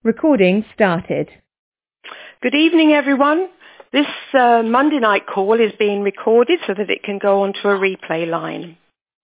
Recording started. Good evening, everyone. This Monday night call is being recorded so that it can go onto a replay line.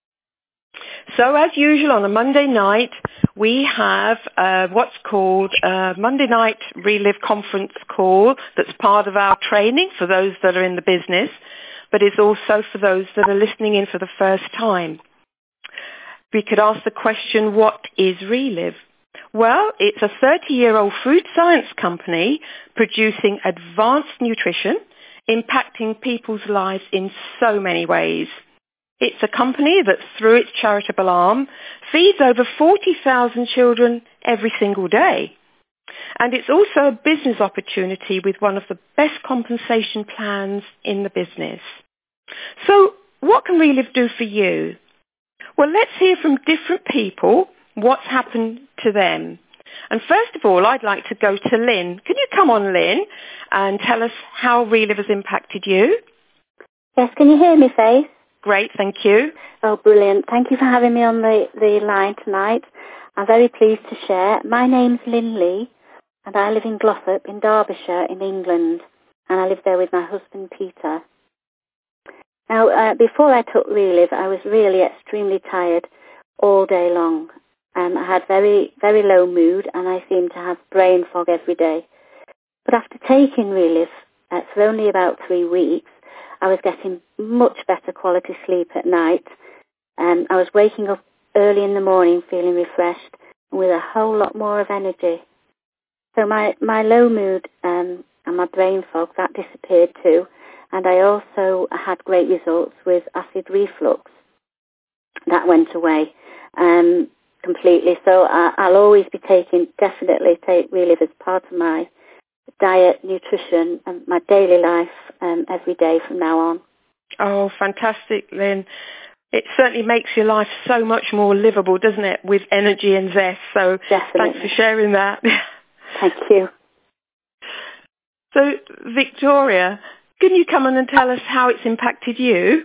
So as usual on a Monday night, we have what's called a Monday night Relive conference call that's part of our training for those that are in the business, but it's also for those that are listening in for the first time. We could ask the question, what is Relive? Well, it's a 30-year-old food science company producing advanced nutrition, impacting people's lives in so many ways. It's a company that, through its charitable arm, feeds over 40,000 children every single day. And it's also a business opportunity with one of the best compensation plans in the business. So what can Relive do for you? Well, let's hear from different people what's happened to them. And first of all, I'd like to go to Lynn. Can you come on, Lynn, and tell us how Relive has impacted you? Yes, can you hear me, Faith? Great, thank you. Oh, brilliant. Thank you for having me on the line tonight. I'm very pleased to share. My name's Lynn Lee, and I live in Glossop in Derbyshire in England, and I live there with my husband, Peter. Now, before I took Relive, I was really extremely tired all day long. I had very, very low mood, and I seemed to have brain fog every day. But after taking Relive for only about 3 weeks, I was getting much better quality sleep at night. I was waking up early in the morning feeling refreshed and with a whole lot more of energy. So my low mood and my brain fog, that disappeared too. And I also had great results with acid reflux. That went away completely. So I'll always be definitely take Relive as part of my diet, nutrition, and my daily life every day from now on. Oh, fantastic, Lynn. It certainly makes your life so much more livable, doesn't it, with energy and zest. So definitely. Thanks for sharing that. Thank you. So, Victoria, can you come on and tell us how it's impacted you?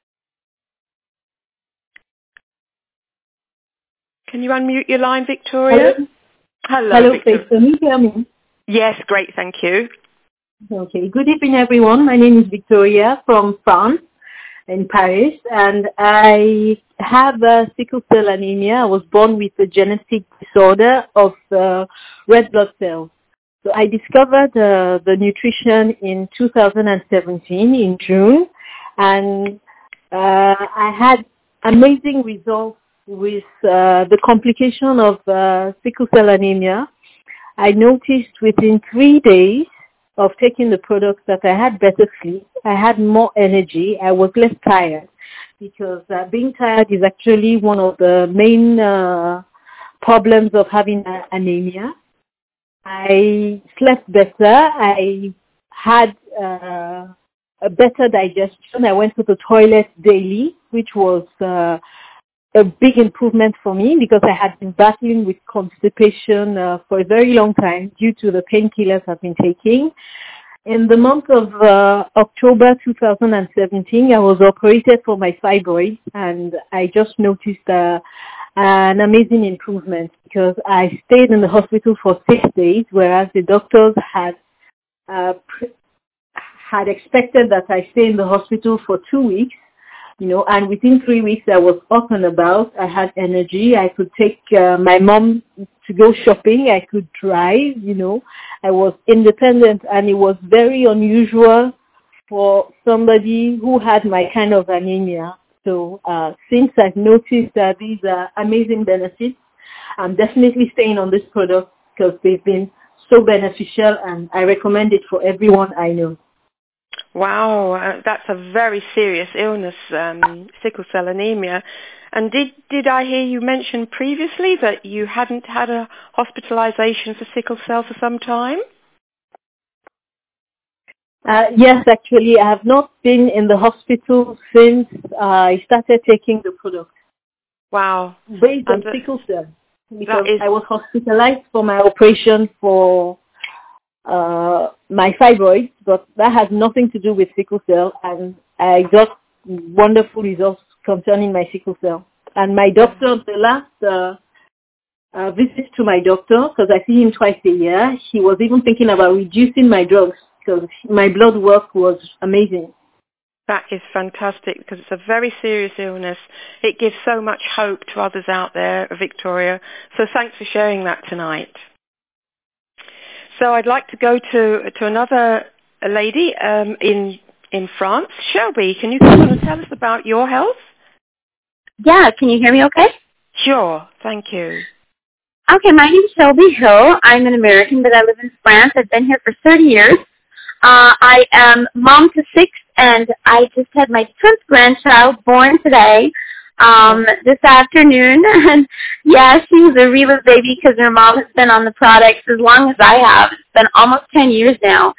Can you unmute your line, Victoria? Hello, Victoria. Faith. Can you hear me? Yes, great, thank you. Okay, good evening, everyone. My name is Victoria from France, in Paris, and I have sickle cell anemia. I was born with a genetic disorder of red blood cells. So I discovered the nutrition in 2017, in June, and I had amazing results with the complication of sickle cell anemia. I noticed within 3 days of taking the products that I had better sleep, I had more energy, I was less tired, because being tired is actually one of the main problems of having anemia. I slept better, I had a better digestion, I went to the toilet daily, which was a big improvement for me because I had been battling with constipation for a very long time due to the painkillers I've been taking. In the month of October 2017, I was operated for my fibroid, and I just noticed an amazing improvement because I stayed in the hospital for 6 days, whereas the doctors had expected that I stay in the hospital for 2 weeks. And within 3 weeks I was up and about. I had energy. I could take my mom to go shopping. I could drive, I was independent, and it was very unusual for somebody who had my kind of anemia. So since I've noticed these amazing benefits, I'm definitely staying on this product because they've been so beneficial, and I recommend it for everyone I know. Wow, that's a very serious illness, sickle cell anemia. And did I hear you mention previously that you hadn't had a hospitalization for sickle cell for some time? Yes, actually, I have not been in the hospital since I started taking the product. Wow. Based on sickle cell, because I was hospitalized for my operation for my fibroids, but that has nothing to do with sickle cell, and I got wonderful results concerning my sickle cell. And my doctor, the last visits to my doctor because I see him twice a year. He was even thinking about reducing my drugs because my blood work was amazing. That is fantastic because it's a very serious illness. It gives so much hope to others out there, Victoria. So thanks for sharing that tonight. So I'd like to go to another lady in France. Shelby, can you come on and tell us about your health? Yeah, can you hear me okay? Sure, thank you. Okay, my name is Shelby Hill. I'm an American, but I live in France. I've been here for 30 years. I am mom to 6, and I just had my 10th grandchild born today, this afternoon. And yeah, she was a Relive baby because her mom has been on the products as long as I have. It's been almost 10 years now.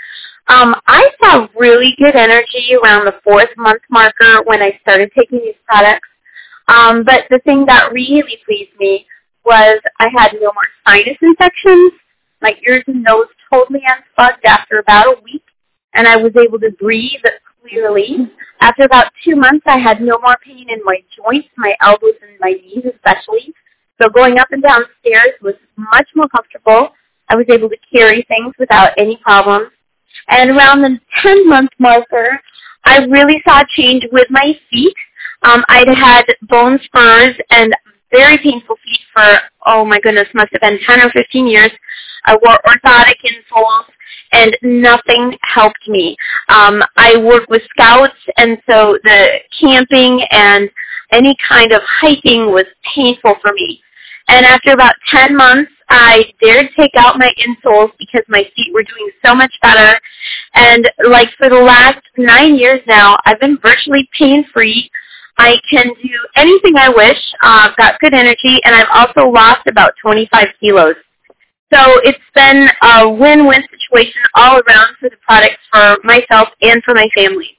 I saw really good energy around the 4th month marker when I started taking these products. But the thing that really pleased me was I had no more sinus infections. My ears and nose totally unplugged after about a week, and I was able to breathe clearly. After about 2 months, I had no more pain in my joints, my elbows and my knees especially. So going up and down stairs was much more comfortable. I was able to carry things without any problems. And around the 10-month marker, I really saw a change with my feet. I'd had bone spurs and very painful feet for, oh my goodness, must have been 10 or 15 years. I wore orthotic insoles, and nothing helped me. I work with scouts, and so the camping and any kind of hiking was painful for me. And after about 10 months, I dared take out my insoles because my feet were doing so much better. And like for the last 9 years now, I've been virtually pain-free. I can do anything I wish. I've got good energy, and I've also lost about 25 kilos. So it's been a win-win situation all around for the products for myself and for my family.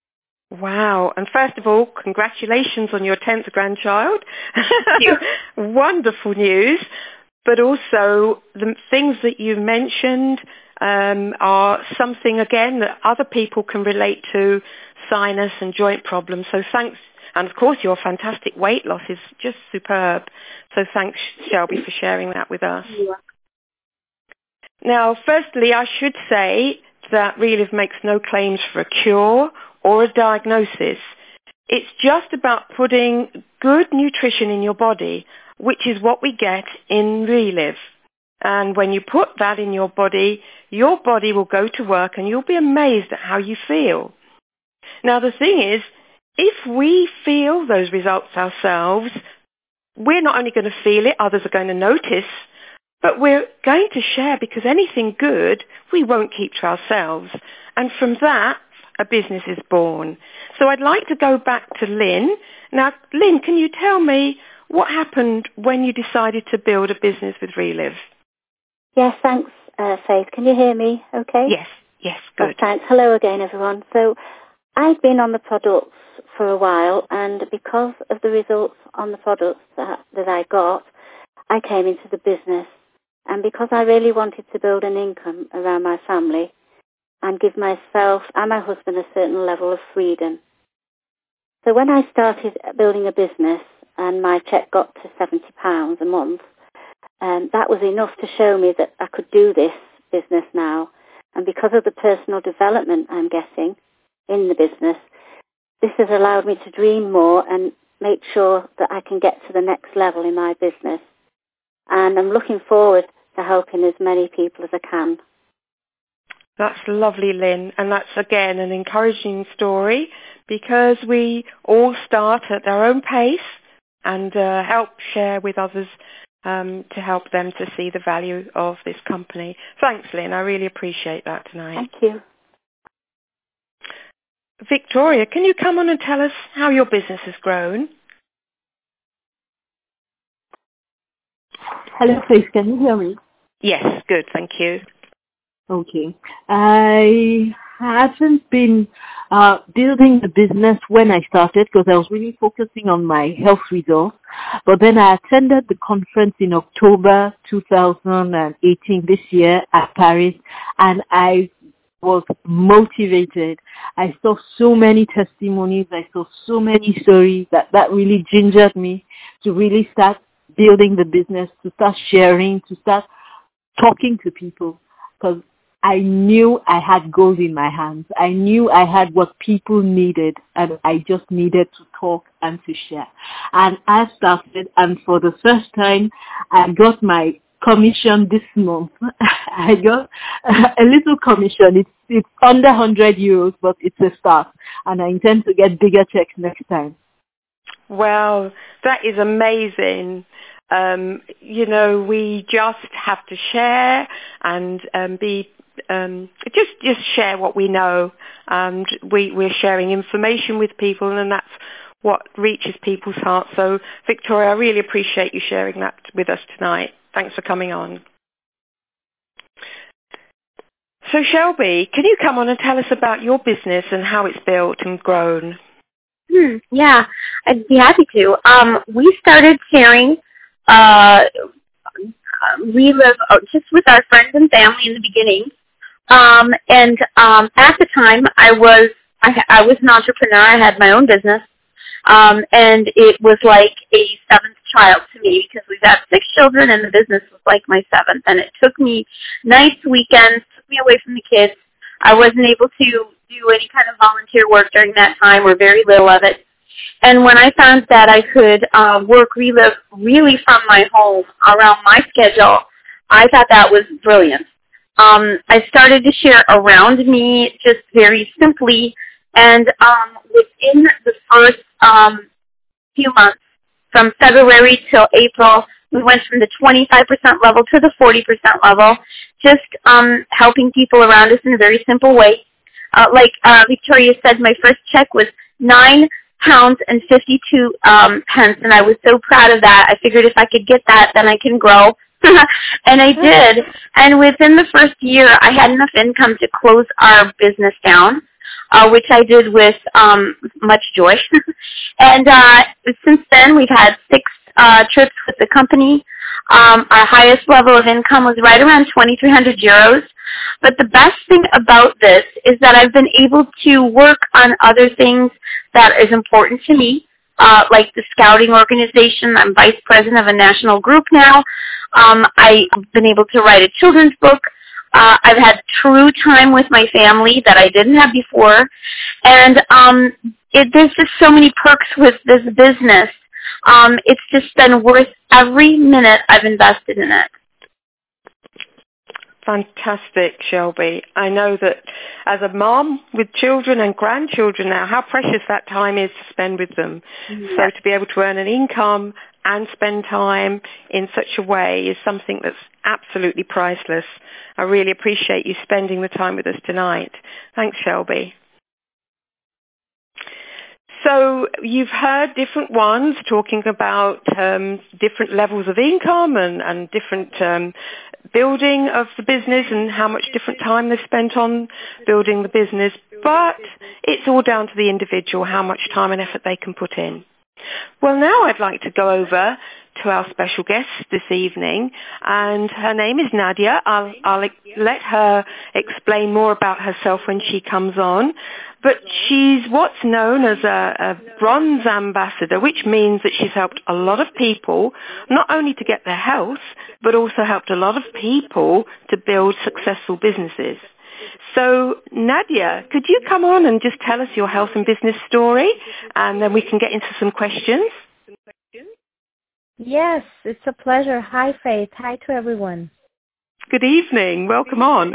Wow. And first of all, congratulations on your 10th grandchild. Thank you. Wonderful news. But also the things that you mentioned are something, again, that other people can relate to, sinus and joint problems. So thanks. And of course, your fantastic weight loss is just superb. So thanks, Shelby, for sharing that with us. Now, firstly, I should say that Relive makes no claims for a cure or a diagnosis. It's just about putting good nutrition in your body, which is what we get in Relive. And when you put that in your body will go to work and you'll be amazed at how you feel. Now, the thing is, if we feel those results ourselves, we're not only going to feel it, others are going to notice, but we're going to share, because anything good we won't keep to ourselves. And from that, a business is born. So I'd like to go back to Lynn. Now, Lynn, can you tell me what happened when you decided to build a business with Relive? Yes, thanks, Faith. Can you hear me okay? Yes, good. Oh, thanks. Hello again, everyone. So I've been on the products for a while, and because of the results on the products that I got, I came into the business. And because I really wanted to build an income around my family and give myself and my husband a certain level of freedom. So when I started building a business and my check got to £70 a month, that was enough to show me that I could do this business now. And because of the personal development I'm getting in the business, this has allowed me to dream more and make sure that I can get to the next level in my business. And I'm looking forward to helping as many people as I can. That's lovely, Lynn. And that's, again, an encouraging story, because we all start at their own pace and help share with others to help them to see the value of this company. Thanks, Lynn. I really appreciate that tonight. Thank you. Victoria, can you come on and tell us how your business has grown? Hello, Faith. Can you hear me? Yes, good. Thank you. Okay. I haven't been building the business when I started because I was really focusing on my health results. But then I attended the conference in October 2018 this year at Paris, and I was motivated. I saw so many testimonies. I saw so many stories that really gingered me to really start building the business, to start sharing, to start talking to people, because I knew I had gold in my hands. I knew I had what people needed, and I just needed to talk and to share. And I started, and for the first time, I got my commission this month. I got a little commission. It's under 100 euros, but it's a start, and I intend to get bigger checks next time. Wow, that is amazing. We just have to share and just share what we know, and we're sharing information with people, and that's what reaches people's hearts. So, Victoria, I really appreciate you sharing that with us tonight. Thanks for coming on. So, Shelby, can you come on and tell us about your business and how it's built and grown? Yeah, I'd be happy to. We started sharing Relive just with our friends and family in the beginning. At the time, I was an entrepreneur. I had my own business, and it was like a seventh child to me, because we've had 6 children, and the business was like my seventh. And it took me nights, weekends, took me away from the kids. I wasn't able to do any kind of volunteer work during that time, or very little of it. And when I found that I could work Relive really from my home around my schedule, I thought that was brilliant. I started to share around me just very simply, and within the first few months, from February till April, we went from the 25% level to the 40% level, just helping people around us in a very simple way. Like Victoria said, my first check was £9.52, and I was so proud of that. I figured if I could get that, then I can grow. And I did. And within the first year, I had enough income to close our business down, which I did with much joy. And since then, we've had 6 trips with the company. Our highest level of income was right around 2,300 euros. But the best thing about this is that I've been able to work on other things that is important to me, like the scouting organization. I'm vice president of a national group now. I've been able to write a children's book. I've had true time with my family that I didn't have before. And there's just so many perks with this business. It's just been worth every minute I've invested in it. Fantastic, Shelby. I know that as a mom with children and grandchildren now, how precious that time is to spend with them. Yes. So to be able to earn an income and spend time in such a way is something that's absolutely priceless. I really appreciate you spending the time with us tonight. Thanks, Shelby. So you've heard different ones talking about different levels of income and different building of the business and how much different time they've spent on building the business. But it's all down to the individual, how much time and effort they can put in. Well, now I'd like to go over to our special guest this evening, and her name is Nadia. I'll let her explain more about herself when she comes on. But she's what's known as a bronze ambassador, which means that she's helped a lot of people, not only to get their health, but also helped a lot of people to build successful businesses. So, Nadia, could you come on and just tell us your health and business story, and then we can get into some questions? Yes, it's a pleasure. Hi, Faith. Hi to everyone. Good evening. Welcome on.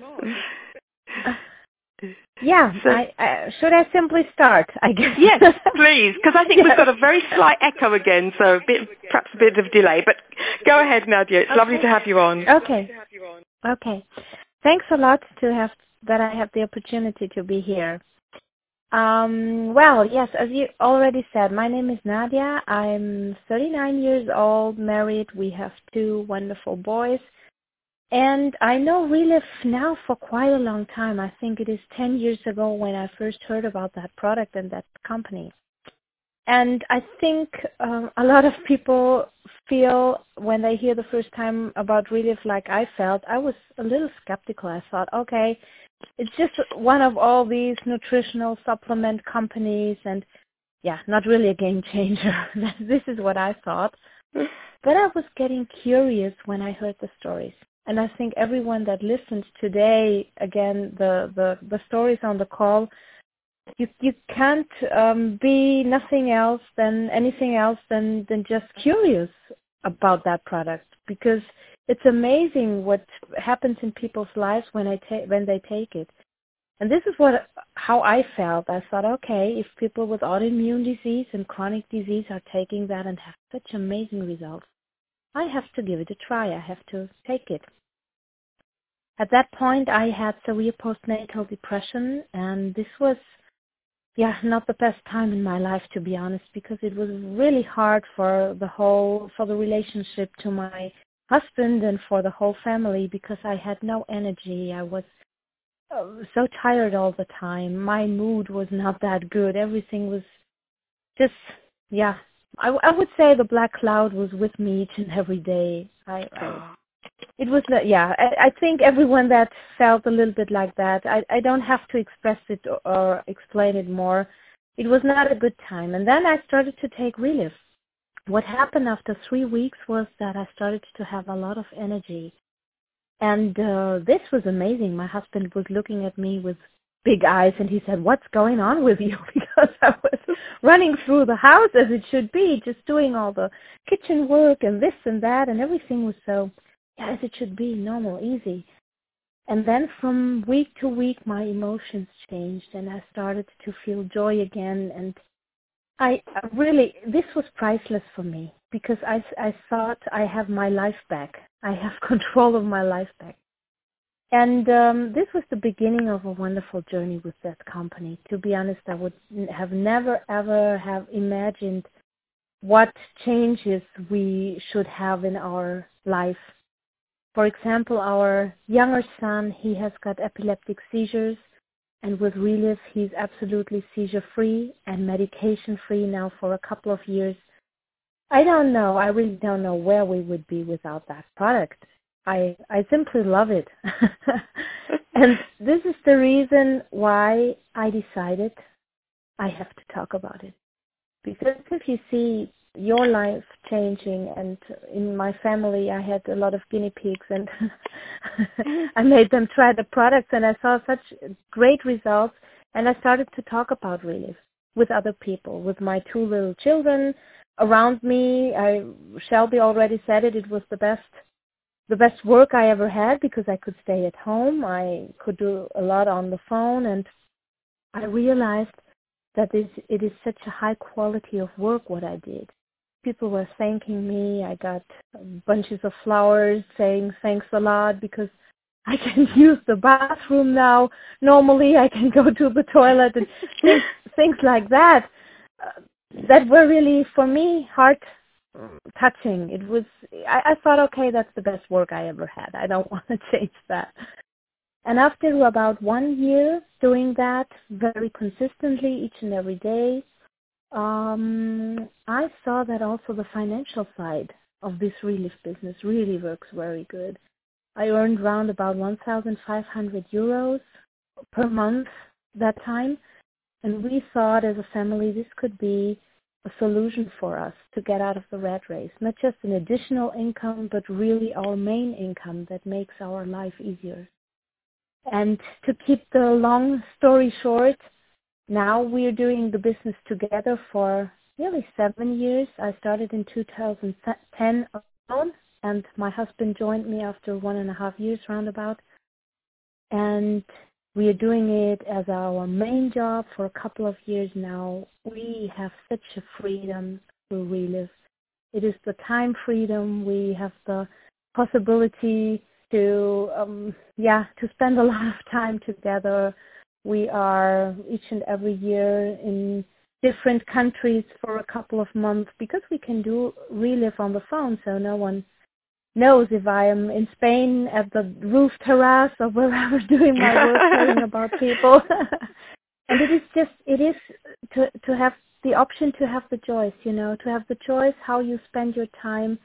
Yeah, so, should I simply start, I guess? Yes, please, because I think we've got a very slight echo again, so perhaps a bit of delay. But go ahead, Nadia. It's lovely to have you on. Okay. Thanks a lot that I have the opportunity to be here. Well, yes, as you already said, my name is Nadia. I'm 39 years old, married. We have 2 wonderful boys. And I know Relive now for quite a long time. I think it is 10 years ago when I first heard about that product and that company. And I think a lot of people feel when they hear the first time about Relive like I felt, I was a little skeptical. I thought, okay, it's just one of all these nutritional supplement companies and, yeah, not really a game changer. This is what I thought. But I was getting curious when I heard the stories. And I think everyone that listened today, again, the stories on the call, you can't be anything else than just curious about that product, because it's amazing what happens in people's lives when they take it. And this is how I felt. I thought, okay, if people with autoimmune disease and chronic disease are taking that and have such amazing results, I have to give it a try. I have to take it. At that point, I had severe postnatal depression, and this was, not the best time in my life, to be honest, because it was really hard for the relationship to my husband and for the whole family, because I had no energy. I was so tired all the time. My mood was not that good. Everything was just, I would say the black cloud was with me each and every day. It was, I think everyone that felt a little bit like that, I don't have to express it or explain it more. It was not a good time. And then I started to take Relief. What happened after 3 weeks was that I started to have a lot of energy. And this was amazing. My husband was looking at me with big eyes, and he said, "What's going on with you?" Because I was running through the house as it should be, just doing all the kitchen work and this and that, and everything was so, as it should be, normal, easy. And then from week to week, my emotions changed, and I started to feel joy again. And I really, this was priceless for me, because I thought I have my life back. I have control of my life back. And this was the beginning of a wonderful journey with that company. To be honest, I would have never, ever have imagined what changes we should have in our life. For example, our younger son, he has got epileptic seizures, and with Relief, he's absolutely seizure-free and medication-free now for a couple of years. I don't know. I really don't know where we would be without that product. I simply love it. And this is the reason why I decided I have to talk about it. Because if you see your life changing, and in my family I had a lot of guinea pigs, and I made them try the products, and I saw such great results, and I started to talk about Relief with other people, with my 2 little children around me. Shelby already said it was the best work I ever had, because I could stay at home. I could do a lot on the phone, and I realized that it is such a high quality of work what I did. People were thanking me. I got bunches of flowers saying thanks a lot, because I can use the bathroom now. Normally I can go to the toilet, and things like that. That were really, for me, heart-touching. It was. I thought, okay, that's the best work I ever had. I don't want to change that. And after about 1 year doing that very consistently each and every day, I saw that also the financial side of this Relief business really works very good. I earned around about 1,500 euros per month that time. And we thought as a family this could be a solution for us to get out of the rat race. Not just an additional income, but really our main income that makes our life easier. And to keep the long story short, now we're doing the business together for nearly 7 years. I started in 2010 alone, and my husband joined me after 1.5 years roundabout. And we are doing it as our main job for a couple of years now. We have such a freedom to Relief. It is the time freedom. We have the possibility to spend a lot of time together. We are each and every year in different countries for a couple of months, because we can do Relief on the phone, so no one knows if I am in Spain at the roof terrace or wherever doing my work, caring about people. And it is to have the option, to have the choice, to have the choice how you spend your time,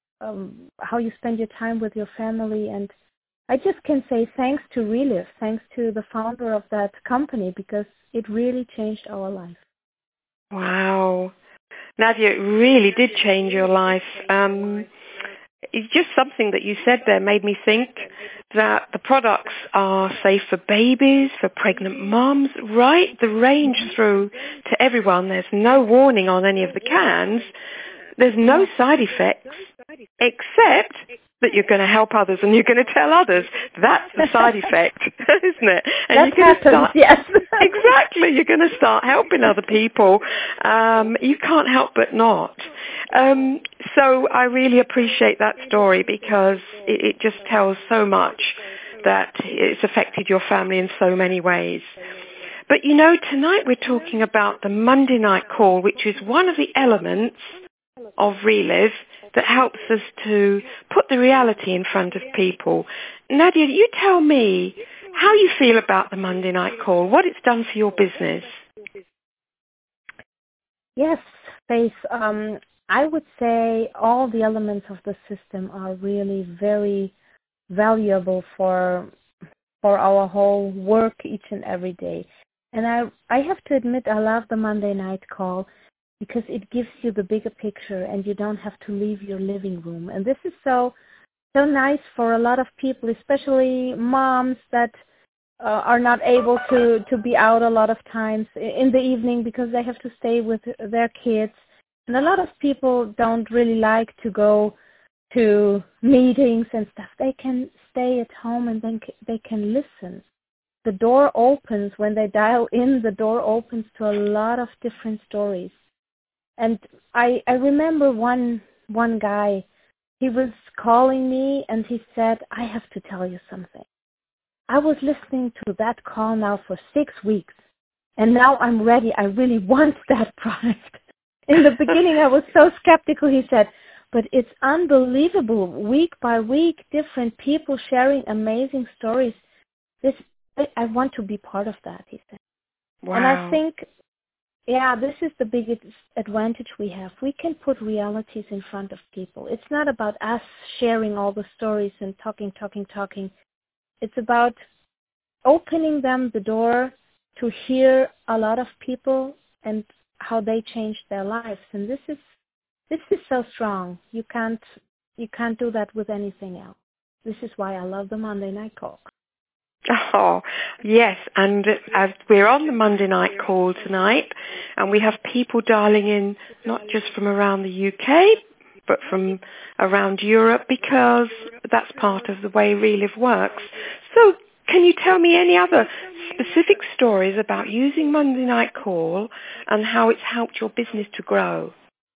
with your family. And I just can say thanks to Relief, thanks to the founder of that company, because it really changed our life. Wow. Nadia, it really did change your life. It's just something that you said there made me think that the products are safe for babies, for pregnant moms, right the range through to everyone. There's no warning on any of the cans. There's no side effects, except that you're going to help others and you're going to tell others. That's the side effect, isn't it? And that happens, yes. Exactly. You're going to start helping other people. You can't help but not. So I really appreciate that story because it just tells so much that it's affected your family in so many ways. But you know, tonight we're talking about the Monday night call, which is one of the elements of Relive that helps us to put the reality in front of people. Nadia, you tell me how you feel about the Monday night call, what it's done for your business. Yes, Faith. I would say all the elements of the system are really very valuable for our whole work each and every day. And I have to admit I love the Monday night call because it gives you the bigger picture and you don't have to leave your living room. And this is so nice for a lot of people, especially moms that are not able to be out a lot of times in the evening because they have to stay with their kids. And a lot of people don't really like to go to meetings and stuff. They can stay at home and then they can listen. The door opens when they dial in. The door opens to a lot of different stories. And I remember one guy, he was calling me and he said, I have to tell you something. I was listening to that call now for 6 weeks and now I'm ready. I really want that product. In the beginning I was so skeptical, he said, but it's unbelievable. Week by week, different people sharing amazing stories. I want to be part of that, he said. Wow. And I think, this is the biggest advantage we have. We can put realities in front of people. It's not about us sharing all the stories and talking. It's about opening them the door to hear a lot of people and how they changed their lives. And this is so strong. You can't do that with anything else. This is why I love the Monday night call. Oh, yes, and as we're on the Monday night call tonight, and we have people dialing in not just from around the UK, but from around Europe, because that's part of the way Relive works. So can you tell me any other specific stories about using Monday night call and how it's helped your business to grow?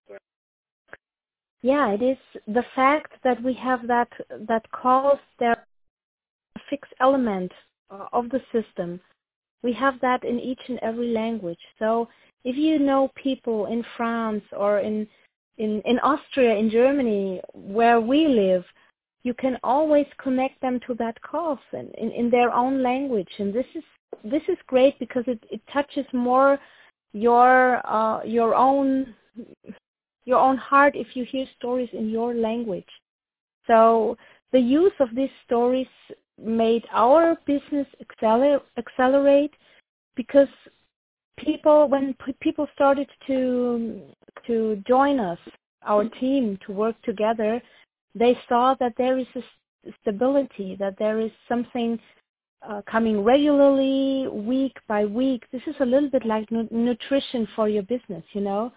Yeah, it is the fact that we have that calls there a fixed element of the system. We have that in each and every language. So if you know people in France or in Austria, in Germany, where we live, you can always connect them to that call in their own language. And this is great because it touches more your own heart if you hear stories in your language. So the use of these stories made our business accelerate because when people started to join us, our team, to work together, they saw that there is a stability, that there is something coming regularly, week by week. This is a little bit like nutrition for your business, you know.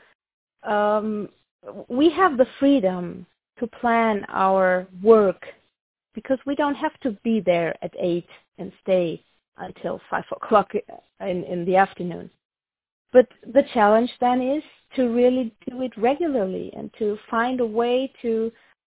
We have the freedom to plan our work because we don't have to be there at 8 and stay until 5 o'clock in the afternoon. But the challenge then is to really do it regularly and to find a way to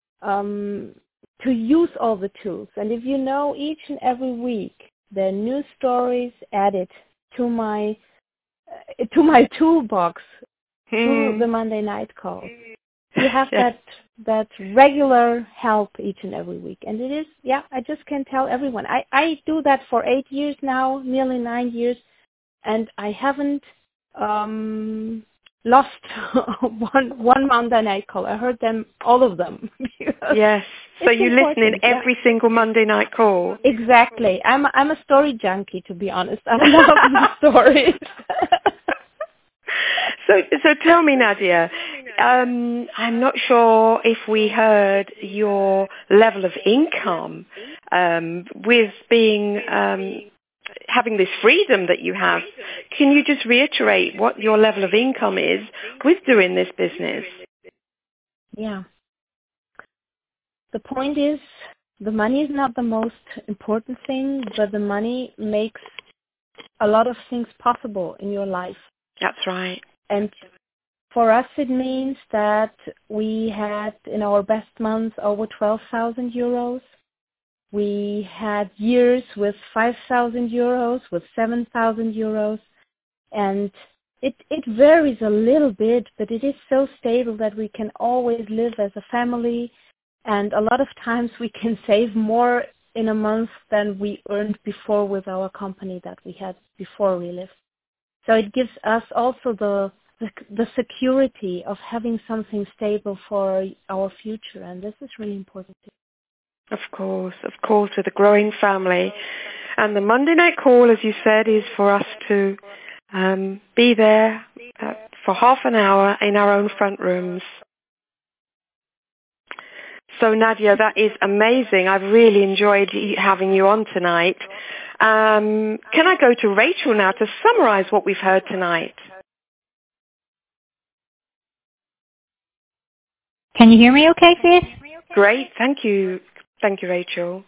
use all the tools. And if you know, each and every week there are new stories added to my toolbox through the Monday night call. You have that regular help each and every week. And it is, I just can tell everyone. I do that for 8 years now, nearly 9 years, and I haven't lost one Monday night call. I heard them, all of them. Yes. So you listen in every single Monday night call. Exactly. I'm a story junkie, to be honest. I love the stories. So tell me, Nadia, I'm not sure if we heard your level of income with being having this freedom that you have. Can you just reiterate what your level of income is with doing this business? Yeah. The point is, the money is not the most important thing, but the money makes a lot of things possible in your life. That's right. And for us, it means that we had in our best months over 12,000 euros. We had years with 5,000 euros, with 7,000 euros. And it varies a little bit, but it is so stable that we can always live as a family. And a lot of times we can save more in a month than we earned before with our company that we had before Relive. So it gives us also the security of having something stable for our future, and this is really important too. Of course, with a growing family. And the Monday night call, as you said, is for us to be there for half an hour in our own front rooms. So Nadia, that is amazing. I've really enjoyed having you on tonight. Can I go to Rachel now to summarize what we've heard tonight? Can you hear me okay, Faith? Great, thank you. Thank you, Rachel.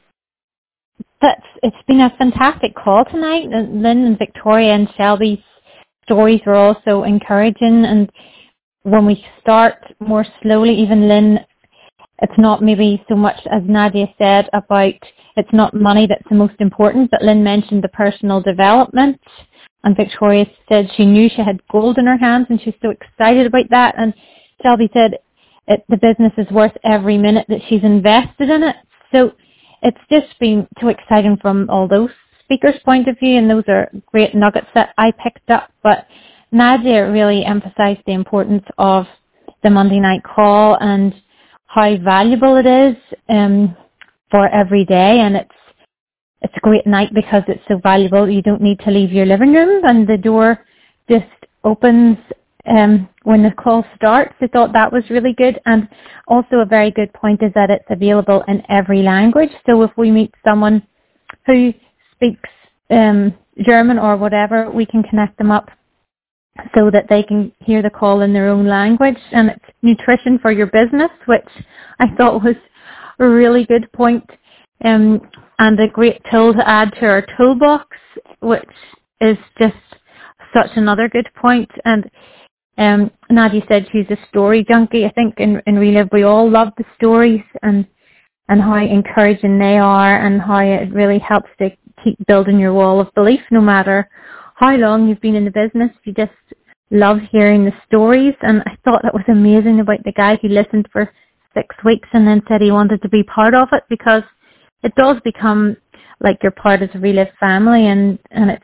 It's been a fantastic call tonight. Lynn and Victoria and Shelby's stories were also encouraging, and when we start more slowly, even Lynn, it's not maybe so much as Nadia said about it's not money that's the most important, but Lynn mentioned the personal development, and Victoria said she knew she had gold in her hands and she's so excited about that, and Shelby said the business is worth every minute that she's invested in it. So it's just been too exciting from all those speakers' point of view, and those are great nuggets that I picked up. But Nadia really emphasized the importance of the Monday night call and how valuable it is for every day, and it's a great night because it's so valuable. You don't need to leave your living room, and the door just opens when the call starts. I thought that was really good, and also a very good point is that it's available in every language. So if we meet someone who speaks German or whatever, we can connect them up so that they can hear the call in their own language. And it's nutrition for your business, which I thought was a really good point, and a great tool to add to our toolbox, which is just such another good point. And Nadia said she's a story junkie. I think in Relive we all love the stories and how encouraging they are, and how it really helps to keep building your wall of belief no matter how long you've been in the business. You just love hearing the stories, and I thought that was amazing about the guy who listened for 6 weeks and then said he wanted to be part of it, because it does become like you're part of the Relive family, and it's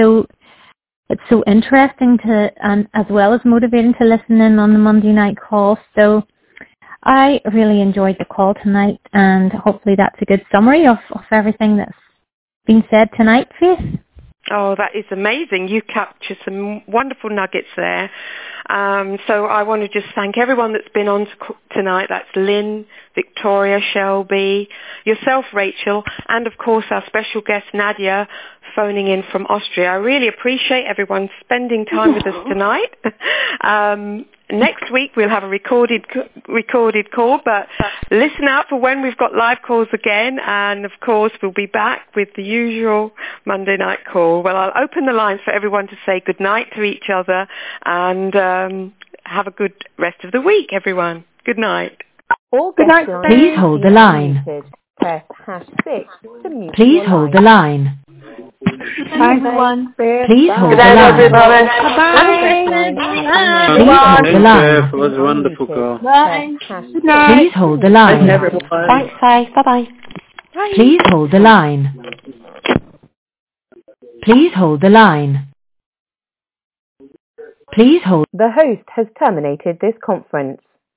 so interesting to, and as well as motivating to listen in on the Monday night call. So I really enjoyed the call tonight, and hopefully that's a good summary of everything that's been said tonight, Faith. Oh, that is amazing. You captured some wonderful nuggets there. So I want to just thank everyone that's been on tonight. That's Lynn, Victoria, Shelby, yourself, Rachel, and of course our special guest, Nadia, phoning in from Austria. I really appreciate everyone spending time with us tonight. Next week we'll have a recorded call, but listen out for when we've got live calls again, and of course we'll be back with the usual Monday night call. Well, I'll open the lines for everyone to say good night to each other, and have a good rest of the week, everyone. Good night. Good night. Please hold the line. Press #6 to mute. Please hold the line. Hi, everyone. Please hold the Good night, line. everybody. Please hold the line. It was a wonderful call. Bye. Good night. Please hold the line. Thanks, Sai. Bye-bye. Please hold the line. Please hold the line. Please hold. The host has terminated this conference.